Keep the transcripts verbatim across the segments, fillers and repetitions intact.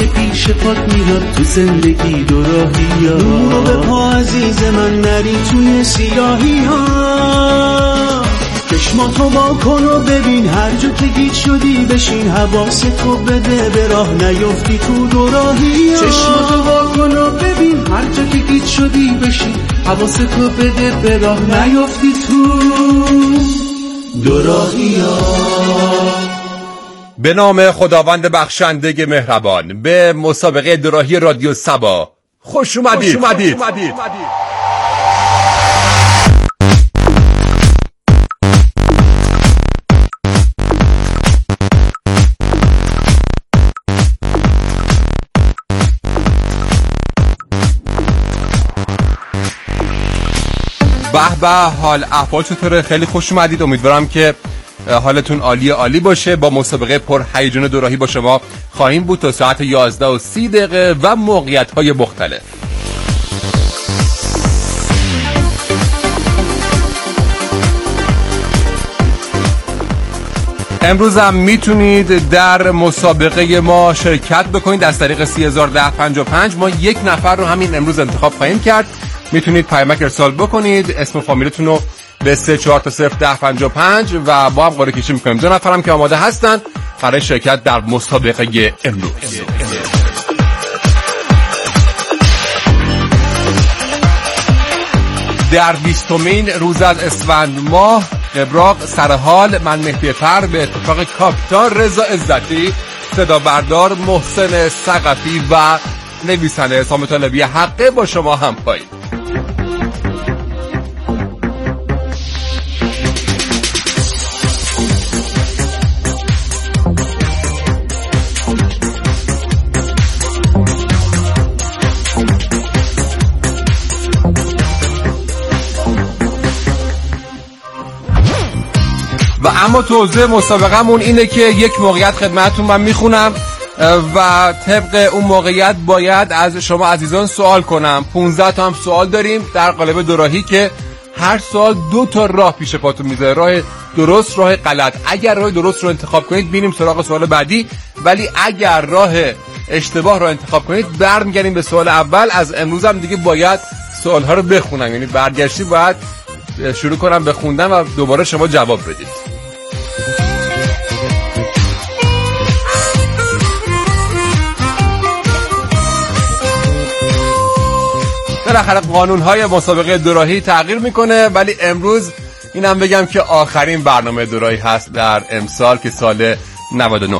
پیش پات میاد تو زندگی دو راهی ها. رو به پا عزیز من نری توی سیاهی ها. چشماتو وا کن و ببین هر جا که گیج شدی بشین حواستو بده به راه نیفتی تو دو راهی ها. چشماتو وا کن و ببین هر جا که گیج شدی بشین حواستو بده به راه نیفتی تو دو راهی ها. به نام خداوند بخشنده مهربان به مسابقه دوراهی رادیو سبا خوش اومدید. خوش اومدید. خوش اومدید. به به، حال احوال چطوره؟ خیلی خوش اومدید. امیدوارم که حالتون عالی عالی باشه. با مسابقه پر هیجان دوراهی با شما خواهیم بود تا ساعت یازده و سی دقیقه و موقعیت‌های مختلف. امروز هم میتونید در مسابقه ما شرکت بکنید از طریق سه هزار و ده پنجاه و پنج. ما یک نفر رو همین امروز انتخاب خواهیم کرد. میتونید پیامک ارسال بکنید، اسم و فامیلتون رو به سه چهار تا صفر ده پنجاه و پنج و با هم قرعه کشی میکنیم. دو نفرم که آماده هستن برای شرکت در مسابقه امروز. در بیستمین روز از اسفند ماه ابراق سرحال، من مهدی فر به اتفاق کاپیتان رضا عزتی، صدا بردار محسن ثقفی و نویسنده حسام طالبی حقه با شما هم پایین. و اما توضیح مسابقه‌مون اینه که یک موقعیت خدمتتون من میخونم و طبق اون موقعیت باید از شما عزیزان سوال کنم. پانزده تا هم سوال داریم در قالب دوراهی که هر سوال دو تا راه پیش پاتون میذاره، راه درست، راه غلط. اگر راه درست رو انتخاب کنید بینیم سراغ سوال بعدی، ولی اگر راه اشتباه رو انتخاب کنید برمیگردیم به سوال اول. از امروز هم دیگه باید سوال ها رو بخونم، یعنی برگشتی باید شروع کنم به خوندن و دوباره شما جواب بدید. بالاخره قانون‌های مسابقه دوراهی تغییر میکنه، ولی امروز اینم بگم که آخرین برنامه دوراهی هست در امسال که سال نود و نه.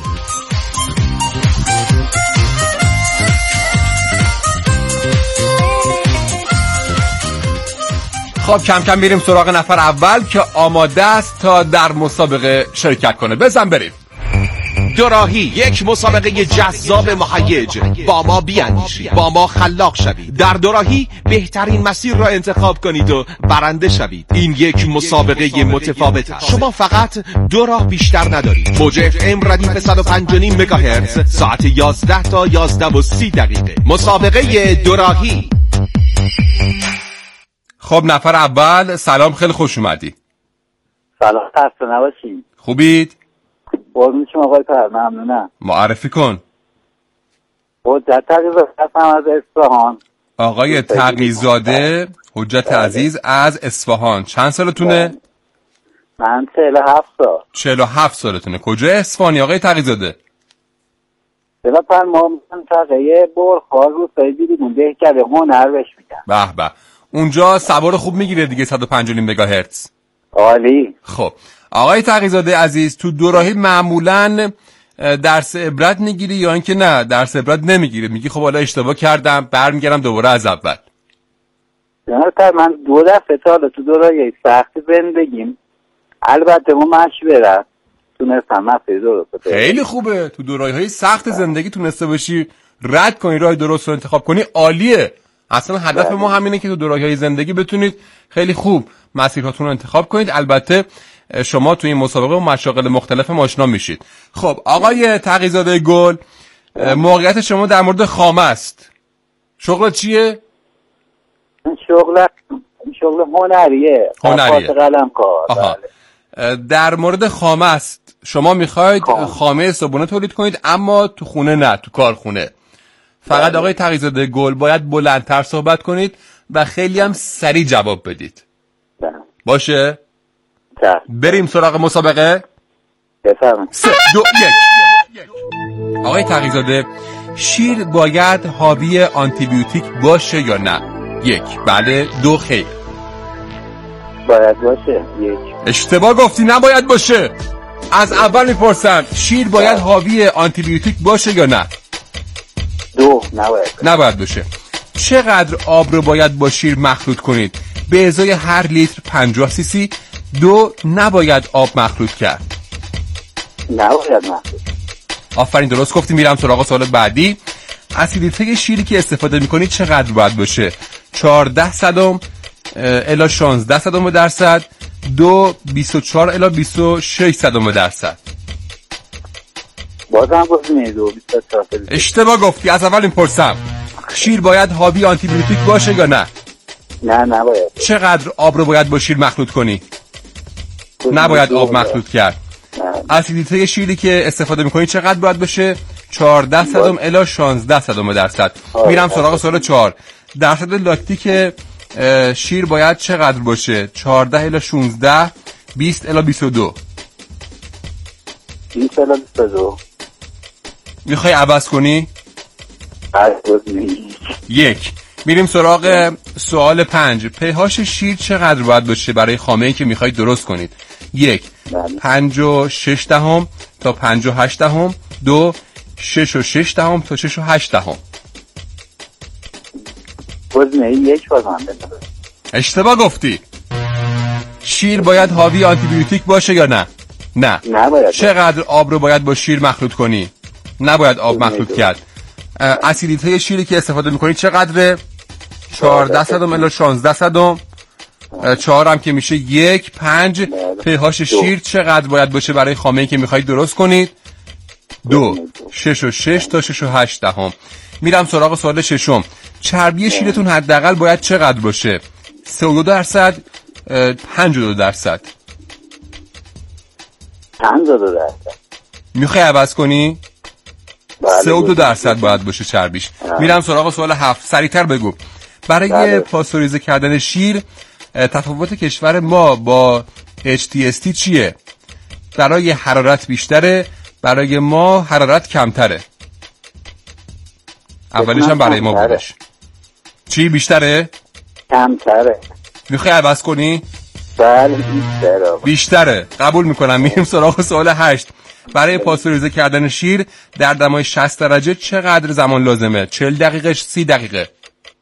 خب کم کم میریم سراغ نفر اول که آماده است تا در مسابقه شرکت کنه. بزن بریم. دوراهی، یک مسابقه جذاب مهیج. با ما بیاندیشید، با ما خلاق شوید. در دوراهی بهترین مسیر را انتخاب کنید و برنده شوید. این یک مسابقه متفاوت است. شما فقط دو راه بیشتر ندارید. موج اف ام ردیف صد و پنج و نیم مگاهرتز ساعت یازده تا یازده و سی دقیقه. مسابقه دوراهی. خب نفر اول، سلام، خیلی خوش اومدی. سلام، خسته نباشید. خوبید؟ قربون شما آقای پر، ممنونم. معرفی کن. حجت تقی‌زاده هستم از اصفهان. آقای تقی‌زاده حجت عزیز از اصفهان. چند سالتونه؟ من چهل و هفت سال. چهل و هفت سالتونه. کجا اصفهانی آقای تقی‌زاده؟ بلا پر ما منطقه برخار روستایی بیرون دهکده هنر بهش میگن. به به. اونجا سوار خوب میگیره دیگه صد و پنج و نیم مگاهرتز. عالی. خب آقای تقی‌زاده عزیز، تو دوراهی معمولاً درس عبرت میگیری یا اینکه نه درس عبرت نمیگیری؟ میگی خب حالا اشتباه کردم برمیگردم دوباره از اول؟ جناب من دو دفعه تا تو دوراهی سخت زندگیم البته ما مشورت تونستم مسیر درست. خیلی خوبه، تو دوراهی‌های سخت زندگی تونسته باشی رد کنی، راه درست رو انتخاب کنی، عالیه. اصلا هدف بله. ما همینه که تو دوراهی‌های زندگی بتونید خیلی خوب مسیرهاتون رو انتخاب کنید. البته شما تو این مسابقه و مشاغل مختلف آشنا میشید. خب آقای تقی‌زاده گل، موقعیت شما در مورد خامه است. شغل چیه؟ شغل شغل هنریه. هنریه. قلم کار. در مورد خامه است. شما میخواید خامه صبحونه تولید کنید اما تو خونه نه، تو کارخونه. فقط آقای تقی‌زاده گل باید بلندتر صحبت کنید و خیلی هم سریع جواب بدید. باشه؟ بریم سراغ مسابقه. بفرمایید. سه دو یک. آقای تقی‌زاده، شیر باید حاوی آنتیبیوتیک باشه یا نه؟ یک بله، دو خیر. باید باشه. یک. اشتباه گفتی، نباید باشه. از اول میپرسم شیر باید حاوی آنتیبیوتیک باشه یا نه؟ دو نباید. نباید باشه. چقدر آب رو باید با شیر مخلوط کنید؟ به ازای هر لیتر پنجاه سی سی. دو نباید آب مخلوط کرد. نباید مخلوط. آفرین، درست گفتی. میرم سراغ سوال بعدی. اسیدیته شیری که استفاده میکنید چقدر باید باشه؟ چهارده صدم الی شانزده صدم درصد. دو بیست و چهار الی بیست و شش صدم درصد. بازم گفتم دو بیست و چهار. اشتباه گفتی. از اول میپرسم شیر باید حاوی آنتیبیوتیک باشه یا نه؟ نه نباید. چقدر آب رو باید با شیر مخلوط کنی؟ نباید آب مخلوط کرد. اسیدیته شیری که استفاده میکنی چقدر باید باشه؟ چهارده صدم الی شانزده صدم درصد. میرم سراغ سوال چهار. درصد لاکتیک شیر باید چقدر باشه؟ چهارده الی شانزده، بیست الی بیست و دو. بیست الی بیست و دو. میخوای عوض کنی؟ یک. میریم سراغ سوال پنج. پیهاش شیر چقدر باید باشه برای خامه‌ای که میخواید درست کنید؟ یک پنج و شش دهم تا پنج و هشت دهم. دو شش و شش دهم تا شش و هشت دهم. گزینه یک بازم بده. اشتباه گفتی. شیر باید حاوی آنتیبیوتیک باشه یا نه؟ نه. نباید. چقدر آب رو باید با شیر مخلوط کنی؟ نباید آب مخلوط کرد. اسیدیته شیری که استفاده میکنی چقدره؟ چهارده صدم الی شانزده صدم. چهار هم که میشه یک. پنج. پیهاش شیر چقدر باید باشه برای خامه‌ای که میخواید درست کنید؟ دو شش و شش تا شش و هشت دهم. میرم سراغ سوال ششم. چربی شیرتون حداقل باید چقدر باشه؟ سه و دو درصد، پنج و دو درصد. پنج و دو درصد. میخوای عوض کنی؟ سه و دو درصد باید باشه چربیش. میرم سراغ سوال هفت. سریعتر بگو. برای پاستوریزه کردن شیر تفاوت کشور ما با اچ تی اس تی چیه؟ برای حرارت بیشتره، برای ما حرارت کمتره. اولیش هم برای ما بودش. چی بیشتره؟ کمتره. میخوای عوض کنی؟ بله بیشتره. بیشتره. قبول میکنم. میریم سراغ سوال هشت. برای پاستوریزه کردن شیر در دمای شصت درجه چقدر زمان لازمه؟ چهل دقیقه، سی دقیقه؟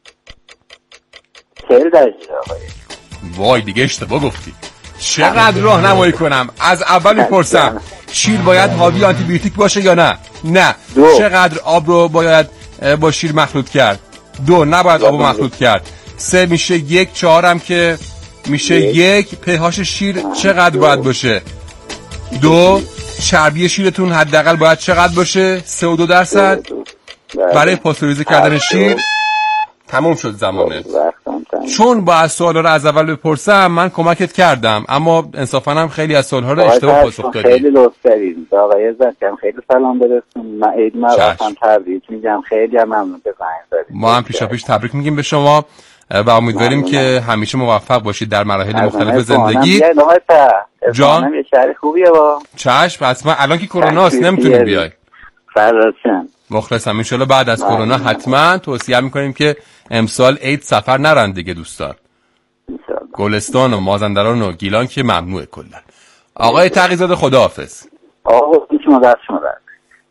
چهل دقیقه. وای دیگه اشتباه گفتی. چقدر راهنمایی کنم؟ از اول میپرسم شیر باید حاوی آنتیبیوتیک باشه یا نه؟ نه. دو. چقدر آب رو باید با شیر مخلوط کرد؟ دو نباید آب رو مخلوط کرد. سه میشه یک. چهار هم که میشه یک. پیهاش شیر چقدر باید باشه؟ دو. چربی شیرتون حداقل باید چقدر باشه؟ سه و دو درصد. برای پاستوریزه کردن شیر تموم شد زمانه. چون با از سوال رو از اول بپرسم من کمکت کردم، اما انصافاً هم خیلی از سوال ها رو اشتباه پاسخ دادی. خیلی لطف کردید آقای زکریا. خیلی سلام برسون. من عید مبارک تبریک میگم. خیلی هم ممنون که زنگ زدید. ما هم پیشا پیش تبریک میگیم به شما و امیدواریم که همیشه موفق باشید در مراحل مختلف زندگی. جان یه شهر خوبیه با. چشم. حتما. الان که کرونا است نمیتونی بیای. فراشن. مخلصم. ان شاءالله بعد از کرونا حتما توصیه میکنیم که امسال عید سفر نرن دیگه دوستان. گلستان و مازندران و گیلان که ممنوعه کلا. آقای تقی‌زاده خداحافظ. آقا شما دست شما درد.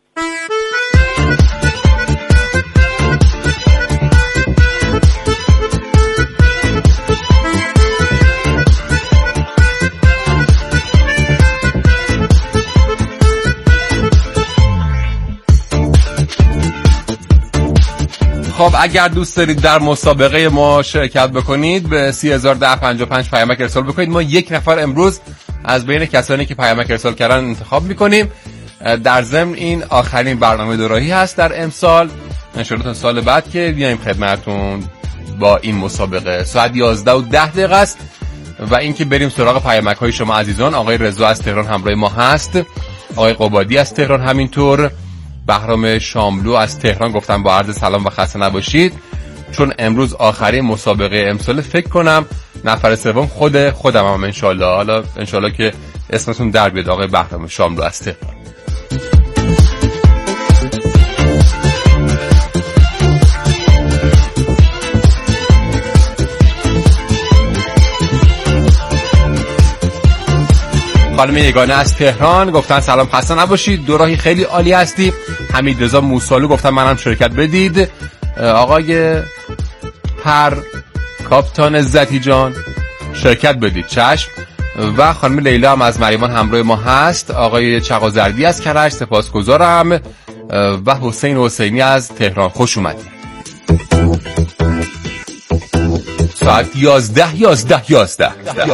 خب اگر دوست دارید در مسابقه ما شرکت بکنید به سی هزار و ده پنجاه و پنج پیامک ارسال بکنید. ما یک نفر امروز از بین کسانی که پیامک ارسال کردن انتخاب میکنیم. در ضمن این آخرین برنامه دوراهی هست در امسال. ان شاء الله تا سال بعد که بیایم خدمتتون با این مسابقه. ساعت یازده و ده دقیقه است و اینکه بریم سراغ پیامک های شما عزیزان. آقای رضا از تهران همراه ما هست. آقای قبادی از تهران همینطور. بهرام شاملو از تهران گفتن با عرض سلام و خسته نباشید. چون امروز آخرین مسابقه امسال فکر کنم نفر سوم خود خودم هم انشالله. حالا انشالله که اسمتون در بیاد آقای بهرام شاملو از تهران. خانم یگانه از تهران گفتن سلام خسته نباشید، دو راهی خیلی عالی هستی. حمید رضا موسالو گفتن منم شرکت بدید. آقای پر کاپتان عزتی جان شرکت بدید چشم. و خانم لیلا هم از مریوان همراه ما هست. آقای چغازردی از کرج سپاسگزارم. و حسین حسینی از تهران خوش اومدید. ساعت یازده یازده یازده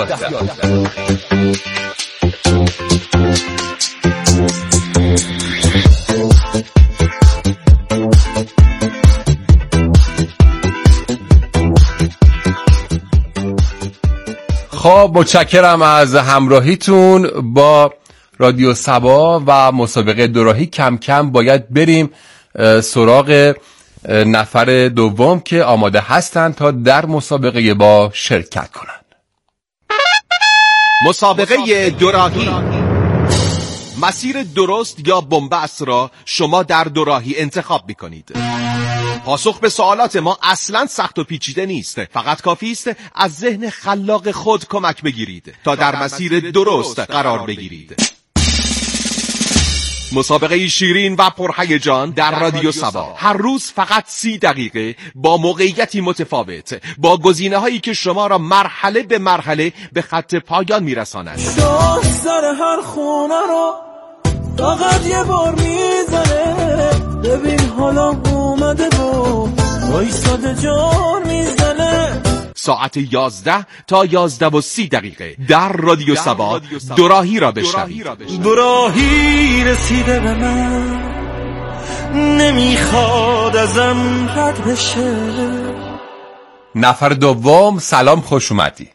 خب متشکرم از همراهیتون با رادیو سبا و مسابقه دوراهی. کم کم باید بریم سراغ نفر دوم که آماده هستن تا در مسابقه با شرکت کنند. مسابقه دوراهی. مسیر درست یا بن‌بست را شما در دوراهی انتخاب می‌کنید. پاسخ به سوالات ما اصلا سخت و پیچیده نیست، فقط کافی است از ذهن خلاق خود کمک بگیرید تا در مسیر درست قرار بگیرید. مسابقه شیرین و پرهیجان در رادیو سبا. هر روز فقط سی دقیقه با موقعیتی متفاوت، با گزینه هایی که شما را مرحله به مرحله به خط پایان میرساند. سر هر خونه رو فقط یه بار میزنه، ببین حالا اومده و وایساده جان میزنه. ساعت یازده تا یازده و سی دقیقه در رادیو سبا دوراهی را بشنوید. دوراهی رسیده به من، نمیخواد ازم رد بشه. نفر دوم سلام خوش اومدی.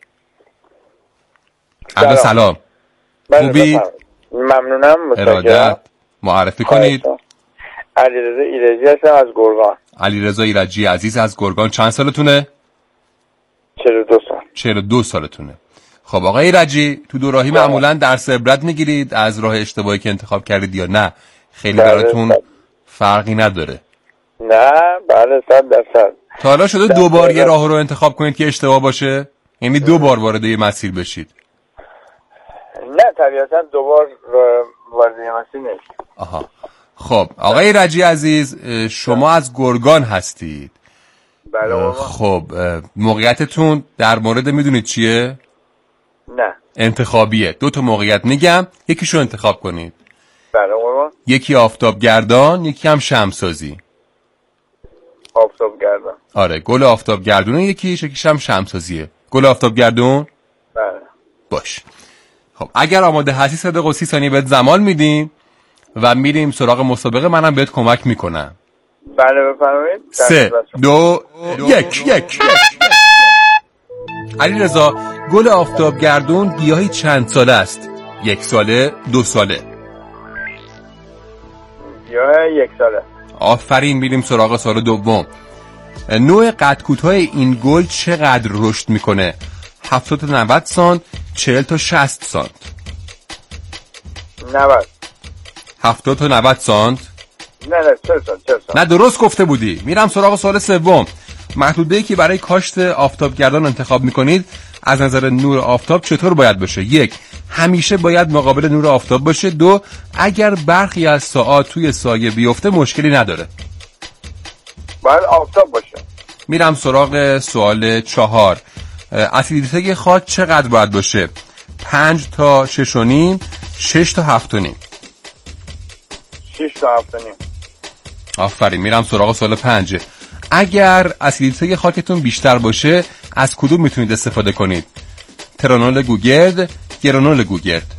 سلام, سلام. خوبی؟ ممنونم. ارادت معرفی کنید. علیرضا ایرجی هستم از گرگان. علیرضا ایرجی عزیز از گرگان. چند سالتونه؟ چهل و دو سال. چهل و دو سالتونه. خب آقای ایرجی تو دوراهی معمولا درس عبرت میگیرید از راه اشتباهی که انتخاب کردید یا نه خیلی براتون فرقی نداره؟ نه بله صد درصد. تا حالا شده دو بار یه راه رو انتخاب کنید که اشتباه باشه؟ یعنی دو بار وارد یه مسیر بشید؟ نه طبیعتا دو بار وارد یه مسیر نشید. آها. خب آقای ایرجی عزیز شما از گرگان هستید. بله بابا. خب موقعیتتون در مورد میدونید چیه؟ نه. انتخابیه. دو تا موقعیت میگم یکیشو انتخاب کنید. بله بابا. یکی آفتابگردان یکی هم شمسازی. آفتابگردان. آره گل آفتابگردونه یکیش یکیش هم شمسازیه. گل آفتابگردون؟ بله. باش. خب اگر آماده هستی سه دقیقه و سی ثانیه بهت زمان میدیم و میریم سراغ مسابقه. منم بهت کمک میکنم. بله بفرمایید. سه دو یک یک. علیرضا گل آفتابگردون گیاهی چند ساله است؟ یک ساله دو ساله؟ گیاه یک ساله. آفرین. میریم سراغ سال دوم. نوع قد کوتاه این گل چقدر رشد میکنه؟ هفتاد تا نود سانت، چهل تا شصت سانت؟ نود. هفتاد تا نود سانت؟ نه نه چهل سانت. چهل سانت. نه درست گفته بودی. میرم سراغ سوال سوم. محدوده‌ای که برای کاشت آفتابگردان انتخاب میکنید از نظر نور آفتاب چطور باید باشه؟ یک، همیشه باید مقابل نور آفتاب باشه. دو، اگر برخی از ساعات توی سایه بیفته مشکلی نداره. باید آفتاب باشه. میرم سراغ سوال چهار. اسیدیته خاک چقدر باید باشه؟ پنج تا شش و نیم، شش تا هفت و نیم؟ شش تا هفت و نیم. آفرین. میرم سراغ سوال پنج. اگر اسیدیته خاکتون بیشتر باشه از کدوم میتونید استفاده کنید؟ ترانول گوگرد، گرانول گوگرد؟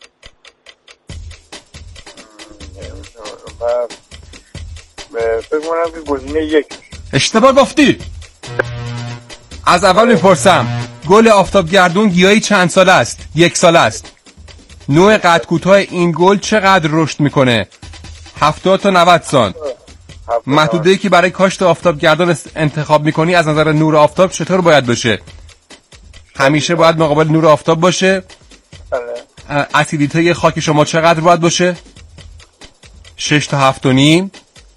فکر کنم که گزینه یک. اشتباه گفتی. از اول میپرسم گل آفتابگردون گیاهی چند ساله است؟ یک ساله است؟ نوع قد کوتاه این گل چقدر رشد میکنه؟ هفتاد تا نود سانت. محدوده‌ای که برای کاشت آفتابگردان انتخاب میکنی از نظر نور آفتاب چطور باید باشه؟ همیشه باید مقابل نور آفتاب باشه؟ بله. اسیدیته خاک شما چقدر باید باشه؟ شش تا هفت و نیم.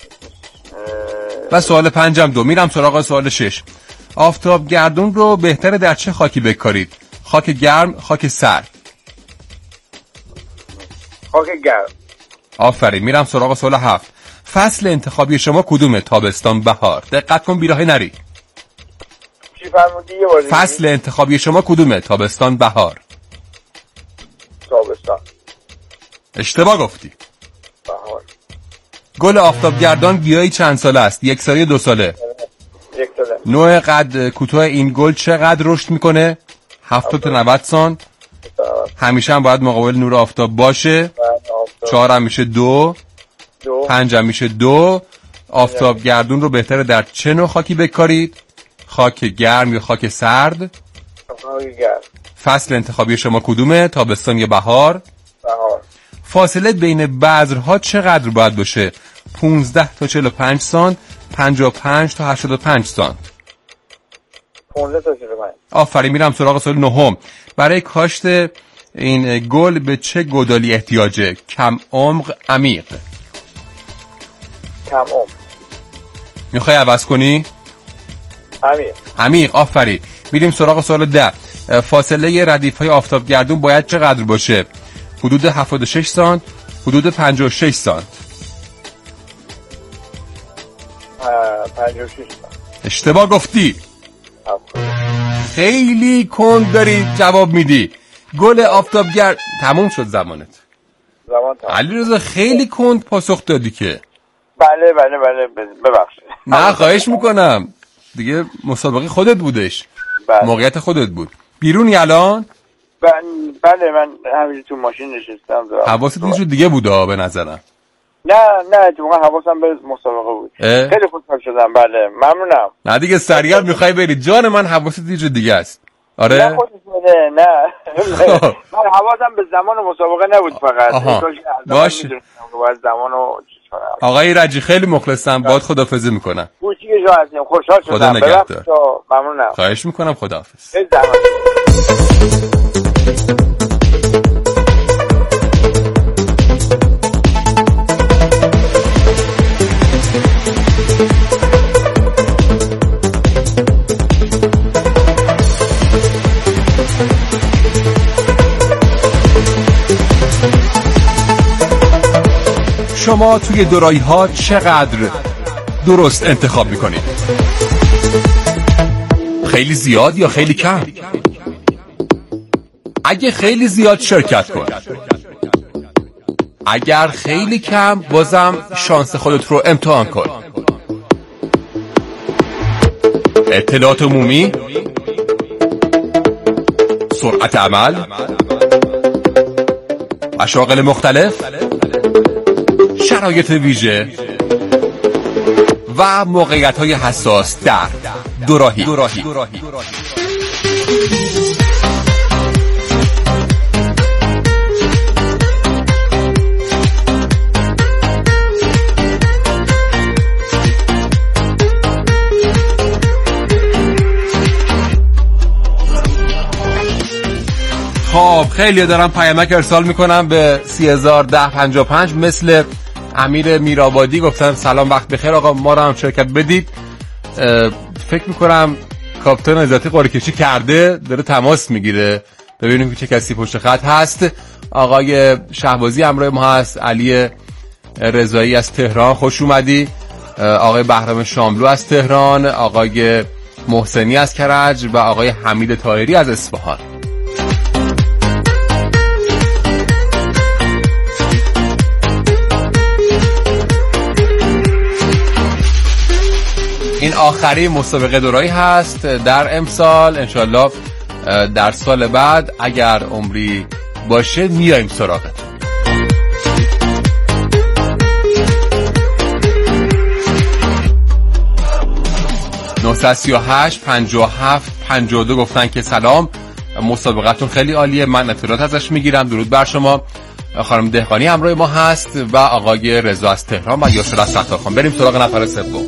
و سوال پنجم دو. میرم سراغ سوال شش. آفتابگردون رو بهتره در چه خاکی بکارید؟ خاک گرم، خاک سرد؟ خاک گرم. آفرین. میرم سراغ سوال هفت. فصل انتخابی شما کدومه؟ تابستان، بهار؟ دقت کن بیراهه نری. چی فرمودی؟ یه بار دیگه. فصل انتخابی شما کدومه؟ تابستان، بهار؟ تابستان. اشتباه گفتی. بهار. گل آفتابگردان گیاهی چند ساله است؟ یک ساله، دو ساله؟ یک ساله. نوع قد کوتاه این گل چقدر رشد میکنه؟ هفتاد تا نود سانت. همیشه هم باید مقابل نور آفتاب باشه. چهار هم میشه دو. دو. پنج هم میشه دو. آفتابگردون رو بهتره در چه نوع خاکی بکارید؟ خاک گرم یا خاک سرد؟ خاک گرم. فصل انتخابی شما کدومه؟ تابستان یا بهار؟ بهار. فاصله بین بذرها چقدر باید باشه؟ پانزده تا چهل و پنج سانت، پنجاه و پنج تا هشتاد و پنج سانت. پانزده تا چهل و پنج. آفرین. میرم سراغ سوال نهم. برای کاشت این گل به چه گودالی احتیاجه؟ کم عمق، عمیق؟ کم عمق. میخوای عوض کنی؟ عمیق. عمیق. آفرین. میریم سراغ سوال ده. فاصله ردیف های آفتابگردون باید چقدر باشه؟ حدود هفتاد و شش سانت، حدود پنجاه و شش سانت؟ پنجاه و شش سانت. اشتباه گفتی. هفتاد. خیلی کند داری جواب میدی. گل آفتابگرد تموم شد زمانت. زمان تموم. علیرضا خیلی کند پاسخ دادی که. بله بله بله ببخشید. نه خواهش میکنم. دیگه مسابقه خودت بودش. بله. موقعیت خودت بود. بیرونی الان؟ بله من همینجور تو ماشین نشستم. حواست یه جور دیگه بوده به نظرم. نه نه تو واقعا حواسم به مسابقه بود. اه؟ خیلی خوشحال شدم. بله ممنونم. نه دیگه سریع میخوای بری. جان من حواست یه جور دیگه است. آره؟ نه خودت نه نه. من حواسم به زمان مسابقه نبود فقط. آها. باشه. باید زمانو چیز کنم. آقای رجی خیلی مخلصم. باهات خداحافظی میکنم. کوچیک شما هستیم. خوشحال شدم. خدا نگهدار. ممنونم. خواهش میکنم. خداحافظ. خیلی زحمت. شما توی دورایی ها چقدر درست انتخاب میکنید؟ خیلی زیاد یا خیلی کم؟ اگه خیلی زیاد شرکت کن. اگر خیلی کم بازم شانس خودت رو امتحان کن. اطلاعات عمومی، سرعت عمل، مشاغل مختلف، شرایط ویژه و موقعیت‌های حساس در دوراهی. خب خیلی دارم پیامک ارسال میکنم به سی هزار ده پنجاه و پنج مثل امیر میرآبادی. گفتم سلام وقت بخیر آقا، ما رو هم شرکت بدید. فکر میکنم کاپیتان عزتی قرعه کشی کرده، داره تماس میگیره ببینیم که چه کسی پشت خط هست. آقای شهبازی همراه ما هست، علی رضایی از تهران خوش اومدی، آقای بهرام شاملو از تهران، آقای محسنی از کرج و آقای حمید طاهری از اصفهان. این آخری مسابقه دورایی هست در امسال. انشالله در سال بعد اگر عمری باشه میایم سراغتون. نه سه هشت پنجاه و هفت پنجاه و دو گفتن که سلام، مسابقتون خیلی عالیه، من اطلاعات ازش میگیرم. درود بر شما. خانم دهقانی همراه ما هست و آقای رضا از تهران و یاسر از ستارخان. بریم سراغ نفر سوم.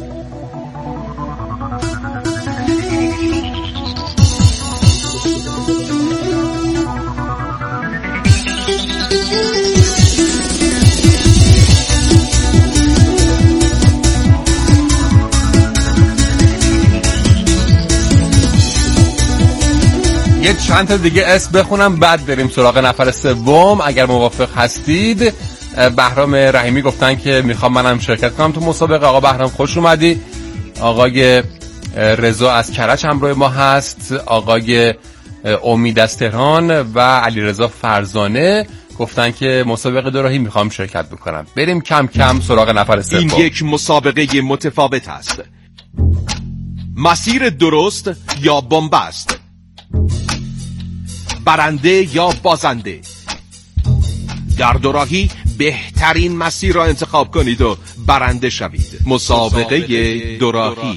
یه چند تا دیگه اسم بخونم بعد بریم سراغ نفر سوم اگر موافق هستید. بهرام رحیمی گفتن که میخوام منم شرکت کنم تو مسابقه. آقا بهرام خوش اومدی. آقای رضا از کرج همراه ما هست. آقای امید از تهران و علیرضا فرزانه گفتن که مسابقه دوراهی میخوام شرکت بکنم. بریم کم کم سراغ نفر سوم. این یک مسابقه متفاوت است. مسیر درست یا بن‌بست، برنده یا بازنده. در دوراهی بهترین مسیر را انتخاب کنید و برنده شوید. مسابقه دوراهی.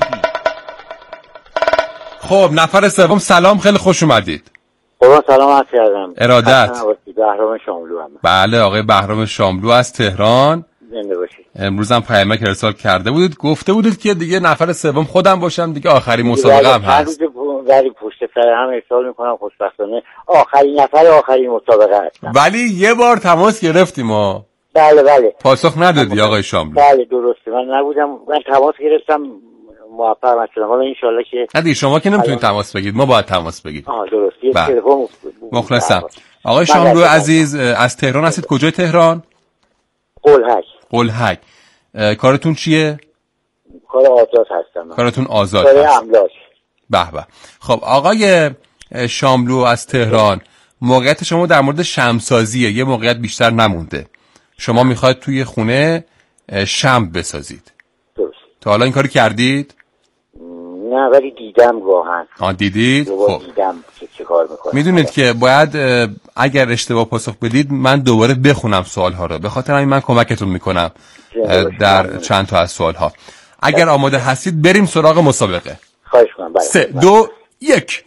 خب نفر سوم سلام، خیلی خوش اومدید. قربان سلام عرض کردم. ارادت. بهرام شاملو هم. بله آقای بهرام شاملو از تهران. زنده باشید. امروز هم پیامک ارسال کرده بودید، گفته بودید که دیگه نفر سوم خودم باشم دیگه، آخرین مسابقه هم هست. ولی پشت سر هم ارسال میکنم، خوشبختانه آخرین نفر آخرین مسابقه هستم. ولی یه بار تماس گرفتیم ها. بله بله. پاسخ ندادی آقای شاملو. بله درسته، من نبودم، من تماس گرفتم موفق نشدم. حالا ان شاءالله که ندی شما که نمیتونید تماس بگیرید، ما باید تماس بگیریم. آها درست. یه تلفن مخلصم. آقای شاملو عزیز از تهران هستید. کجای تهران؟ قلهک. قلهک. کارتون چیه؟ کار آزاد هستم. کارتون آزاد کار هست. املاک. به به. خب آقای شاملو از تهران، موقعیت شما در مورد شمسازیه، یه موقعیت بیشتر نمونده. شما میخواید توی خونه شمع بسازید. درست. تا حالا این کاری کردید؟ نه ولی دیدم گاهن. آن دیدید؟ خب دیدم که چه کار میکنه. میدونید که باید اگر اشتباه پاسخ بدید من دوباره بخونم سوالها رو، به خاطر همین من کمکتون میکنم در چند تا از سوالها. اگر آماده هستید بریم سراغ مسابقه. خواهش کنم. بله. سه دو یک.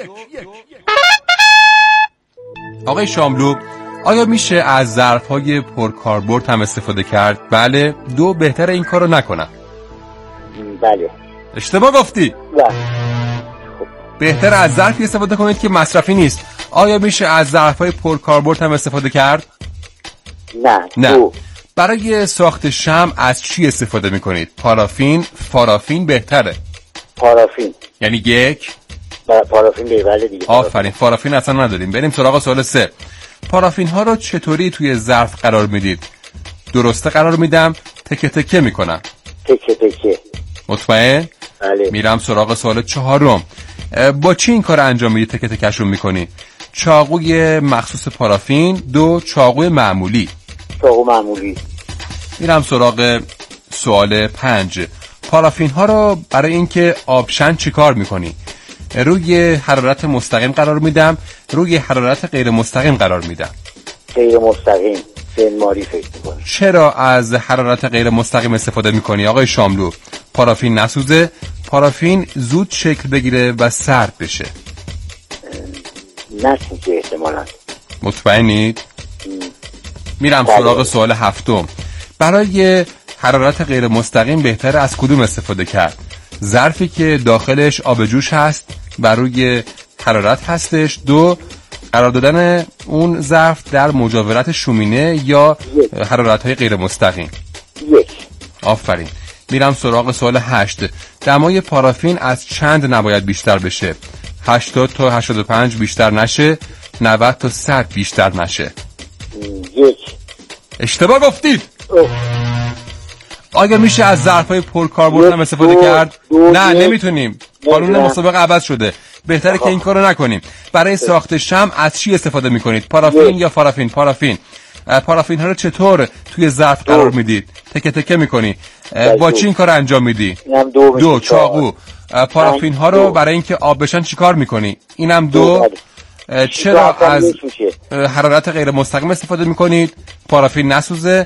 آقای شاملو، آیا میشه از ظرف‌های پرکاربرد هم استفاده کرد؟ بله. دو، بهتره این کارو نکنم. بله. اشتباه گفتی. بله. بهتره از ظرفی استفاده کنید که مصرفی نیست. آیا میشه از ظرف‌های پرکاربرد هم استفاده کرد؟ نه. نه. دو. برای ساخت شمع از چی استفاده میکنید؟ پارافین، فارافین بهتره؟ پارافین. یعنی یک. پارافین بله دیگه. آفرین. فارافین اصلا نداریم. بریم سراغ سوال سه. پارافین ها رو چطوری توی ظرف قرار میدید؟ درسته قرار میدم، تکه تکه میکنم. تکه تکه. مطمئن؟ بله. میرم سراغ سوال چهارم. با چی این کار انجام میدی؟ تکه تکه‌شون میکنی؟ چاقوی مخصوص پارافین. دو، چاقوی معمولی. چاقو معمولی. میرم سراغ سوال پنج. پارافین ها رو برای اینکه آبشن چی کار میکنی؟ روی حرارت مستقیم قرار میدم، روی حرارت غیر مستقیم قرار میدم. غیر مستقیم. سنماری فکر میکنی. چرا از حرارت غیر مستقیم استفاده میکنی آقای شاملو؟ پارافین نسوزه، پارافین زود شکل بگیره و سرد بشه. نسوزه احتمالاً. مطمئنید؟ میرم سراغ سوال هفتم. برای حرارت غیر مستقیم بهتر از کدوم استفاده کرد؟ ظرفی که داخلش آب جوش هست و روی حرارت هستش. دو، قرار دادن اون ظرف در مجاورت شومینه یا حرارت های غیر مستقیم. یک. آفرین. میرم سراغ سوال هشت. دمای پارافین از چند نباید بیشتر بشه؟ هشتاد تا هشتاد و پنج بیشتر نشه، نود تا صد بیشتر نشه. یک. اشتباه گفتید. آیا میشه از ظرفای پرکاربرد هم استفاده دو، کرد؟ دو، نه دو، نمیتونیم. قانون مسابقه عوض شده. بهتره که این کارو نکنیم. برای ساخت شمع از چی استفاده میکنید؟ پارافین یا فارافین؟ پارافین. پارافین ها رو چطور توی ظرف قرار میدید؟ تکه تکه میکنی؟ با چی این کار انجام میدی؟ دو, دو چاقو. پارافین ها رو برای اینکه آب بشن چی کار میکنی؟ اینم دو. چرا از حرارت غیر مستقیم استفاده میکنید؟ پارافین نسوزه،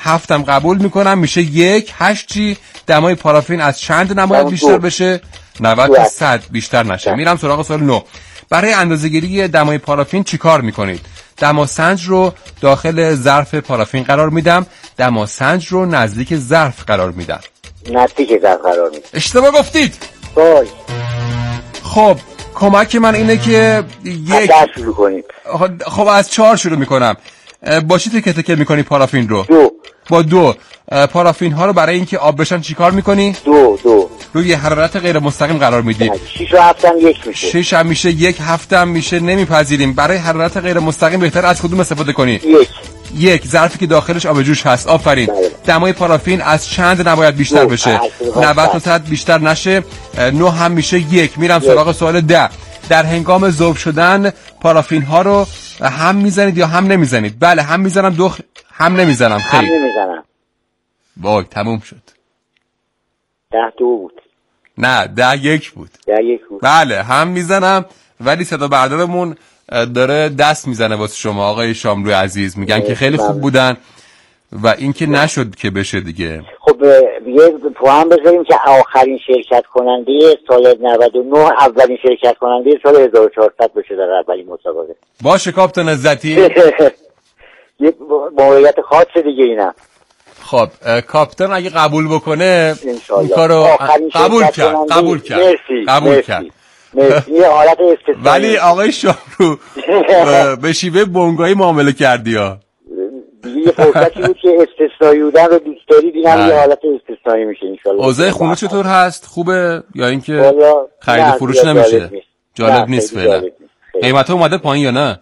هفتم قبول میکنم میشه یک. هشت چی؟ دمای پارافین از چند نباید بیشتر بشه؟ نود تا صد بیشتر نشه. میرم سراغ سوال نه. برای اندازه‌گیری دمای پارافین چیکار میکنید؟ دماسنج رو داخل ظرف پارافین قرار میدم، دماسنج رو نزدیک ظرف قرار میدم. نزدیک ظرف قرار میدم. اشتباه گفتید. وای. خب کمک من اینه که یک از شروع کنید. خب از چهار شروع میکنم. با چی تکه تکه میکنی پارافین رو؟ دو. با دو. پارافین ها رو برای اینکه آب بشن چیکار میکنی؟ دو دو. روی حرارت غیر مستقیم قرار میدی. شش و هفتم یک میشه. شش هم میشه، یک هفتم میشه، نمیپذیریم. برای حرارت غیر مستقیم بهتر از کدوم استفاده کنی؟ یک. یک ظرفی که داخلش آب جوش هست. آفرین. دمای پارافین از چند نباید بیشتر بشه؟ نود تا صد بیشتر نشه. نه هم میشه یک. میرم سراغ سوال ده. در هنگام ذوب شدن پارافین ها رو هم میزنید یا هم نمیزنید؟ بله هم میزنم. دو خ... هم نمیزنم. خیلی هم نمیزنم. وای تموم شد. ده دو بود. نه ده یک بود. ده یک بود. بله هم میزنم، ولی صدا بردارمون داره دست میزنه واسه شما آقای شاملو عزیز. میگن که خیلی خوب بودن و این که نشد که بشه دیگه. خب یه پوان بذاریم که آخرین شرکت کننده سال نود و نه اولین شرکت کننده سال هزار و چهارصد بشه در اولین مسابقه. باشه کاپتان عزتی. یه موقعیت خاصه دیگه اینم. خب کاپتان اگه قبول بکنه این کارو قبول کرد. قبول کرد. مرسی. قبول مرسی. کرد. مرسی. یه حالت استثنایی. ولی آقای شاملو به شیوه بونگایی معامله کردی ها. یه فرصتی بود که استثنایی بودن رو دوست دارید، اینم یه حالت استثنایی میشه ان شاءالله. اوضاع خونه چطور هست؟ خوبه یا اینکه خرید فروش نمیشه؟ جالب نیست فعلا. قیمت اومده پایین یا نه؟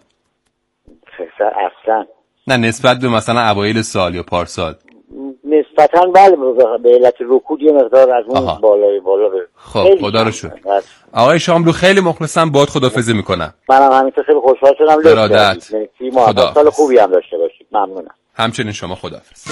اصلا نه نسبت به مثلا اوایل سال یا پارسال. نسبتاً بله به علت رکود یه مقدار از اون بالای بالا به. خب خدا رو شکر. آقای شاملو خیلی مخلصم، باهات خداحافظی میکنم. منم همینطور خیلی خوشحال شدم. ارادت. خدا. سال خوبی هم داشته باشید. ممنونم. همچنین شما. خداحافظ.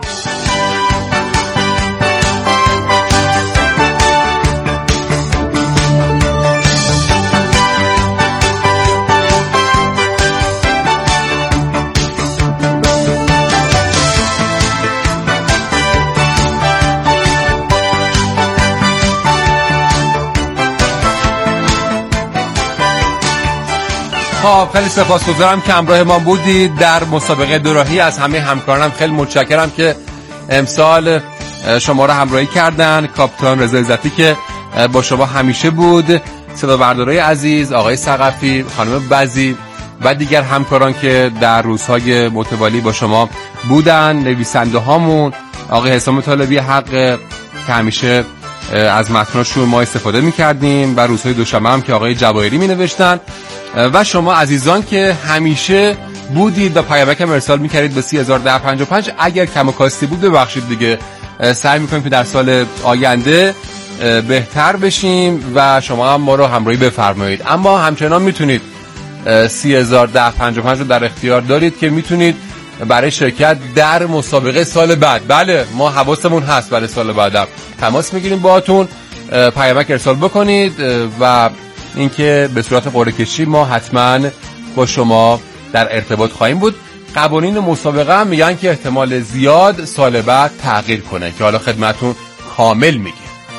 خب خیلی سپاسگزارم که همراه ما بودید در مسابقه دوراهی. از همه همکارانم خیلی متشکرم که امسال شما را همراهی کردن. کاپیتان رضا عزتی که با شما همیشه بود، صدا بردارای عزیز آقای ثقفی، خانم بزی و دیگر همکاران که در روزهای متوالی با شما بودن، نویسنده هامون آقای حسام طالبی حق که همیشه از متناشون ما استفاده می‌کردیم و روزهای دوشنبه هم که آقای جواهری می‌نوشتن و شما عزیزان که همیشه بودید و پیامکم ارسال می‌کردید به سه هزار و ده و پنجاه و پنج. اگر کم و کاستی بود ببخشید دیگه، سعی می‌کنیم که در سال آینده بهتر بشیم و شما هم ما رو همراهی بفرمایید. اما همچنان میتونید سه هزار و ده و پنجاه و پنج رو در اختیار دارید که میتونید برای شرکت در مسابقه سال بعد، بله ما حواسمون هست برای سال بعدم تماس میگیریم باهاتون، پیامک ارسال بکنید و اینکه به صورت قرعه کشی ما حتما با شما در ارتباط خواهیم بود. قوانین مسابقه هم میگن که احتمال زیاد سال بعد تغییر کنه که حالا خدمتون کامل میگیم.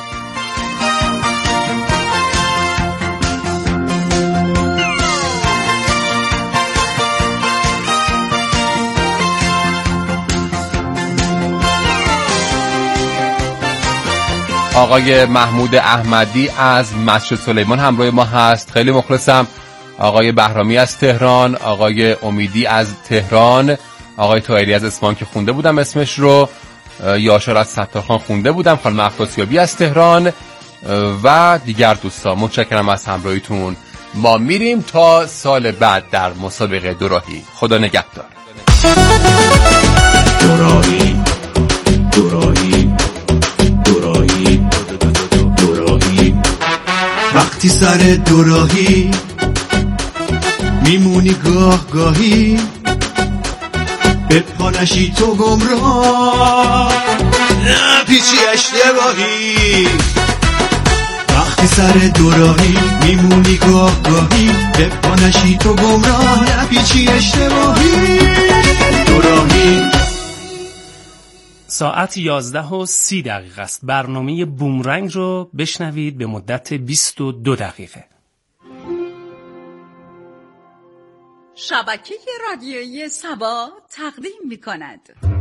آقای محمود احمدی از مسجد سلیمان همراه ما هست، خیلی مخلصم. آقای بهرامی از تهران، آقای امیدی از تهران، آقای طاهری از اصفهان که خونده بودم اسمش رو، یاشار از ستارخان خونده بودم، خانم افراسیابی از تهران و دیگر دوستان. متشکرم از همراهیتون. ما میریم تا سال بعد در مسابقه دوراهی. خدا نگهدار. دوراهی دوراهی دوراهی دوراهی وقتی سر دوراهی میمونی گاه گاهی، به پا نشی تو گمراه پیچی اشتباهی. وقتی سر دوراهی میمونی گاه گاهی، به پا نشی تو گمراه پیچی اشتباهی. دوراهی ساعت یازده و سی دقیقه است. برنامه بومرنگ رو بشنوید به مدت بیست و دو دقیقه. شبکه رادیویی سبا تقدیم می کند.